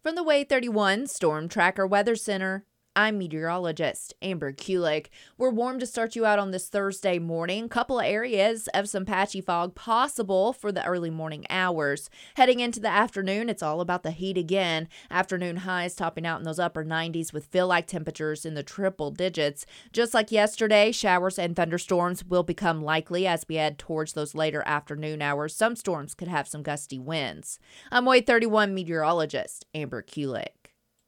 From the Wave 31 Storm Tracker Weather Center, I'm meteorologist Amber Kulik. We're warm to start you out on this Thursday morning. Couple of areas of some patchy fog possible for the early morning hours. Heading into the afternoon, it's all about the heat again. Afternoon highs topping out in those upper 90s with feel-like temperatures in the triple digits. Just like yesterday, showers and thunderstorms will become likely as we head towards those later afternoon hours. Some storms could have some gusty winds. I'm Wave 31 meteorologist Amber Kulik.